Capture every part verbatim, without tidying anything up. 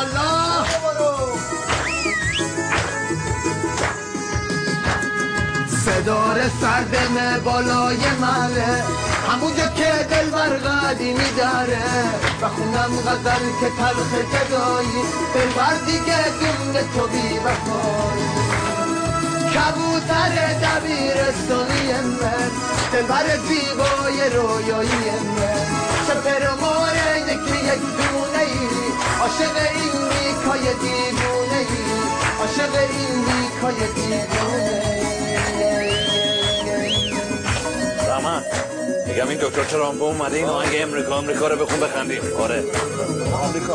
ماشاءالله. صدار سردمه بالای مله همونجا که دلبر قدیمی داره و خونم غزل که تلخ جدایی دلبر دیگه دونه تو بی وفایی کبوتر دبیرستانی من دلبر زیبای رویایی من سپر و ماره یکی یک دونه ای عاشق این نیکای دیوونه ای عاشق این نیکای دیوونه ای. رحمت میگم این دکتر ترامپ اومده این آهنگ امریکا امریکا رو بخون بخندیم. آره آمریکا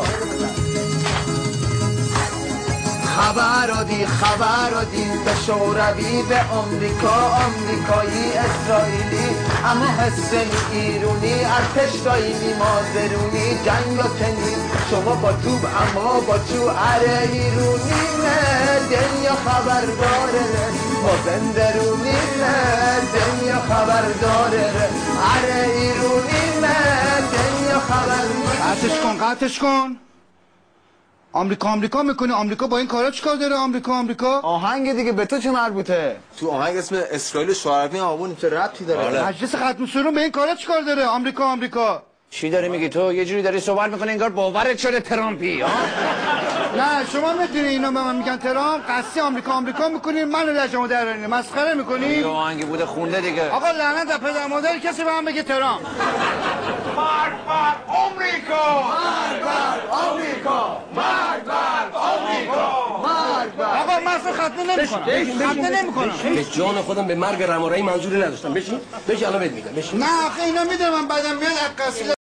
خبر آدی خبر آدی به شوروی به آمریکا آمریکایی اسرائیلی اما حسن ایرونی ارتش دایمی مازرونی جنگ و تنی شما با توب اما با چو اره ایرونی نه دنیا خبر داره با زندرونی نه دنیا خبر داره اره ایرونی نه دنیا خبر قطعش کن قطعش کن. آمریکا آمریکا میکنه. آمریکا با این کارا چیکار داره؟ آمریکا آمریکا آهنگ دیگه به تو چه مربوطه؟ تو آهنگ اسم اسرائیل شوهربین آبون چه ربطی داره؟ مجلس ختم سرون به این کارا چیکار داره؟ آمریکا آمریکا چی داری میگی تو؟ یه جوری داری صحبت میکنه انگار باورت شده ترامپی ها؟ نه شما میدونی اینا به من میگن ترامپ قصدی آمریکا آمریکا میکنین منو لجمو درارین مسخره میکنین. یه آهنگی بوده خونده دیگه. آقا لعنت در پدر مادر کسی به من بگه ترامپ. مرگ بر آمریکا مرگ بر آمریکا مرگ بر آمریکا مرگ بر آقا من اصلا ختنه نمیکنم ختنه نمیکنم به جان خودم به مرگ رمارایی منظوری نداشتم. بشین بشین الان بهت میگم. بشین. نه آخه اینا میدونم من بعدم میاد عکاسی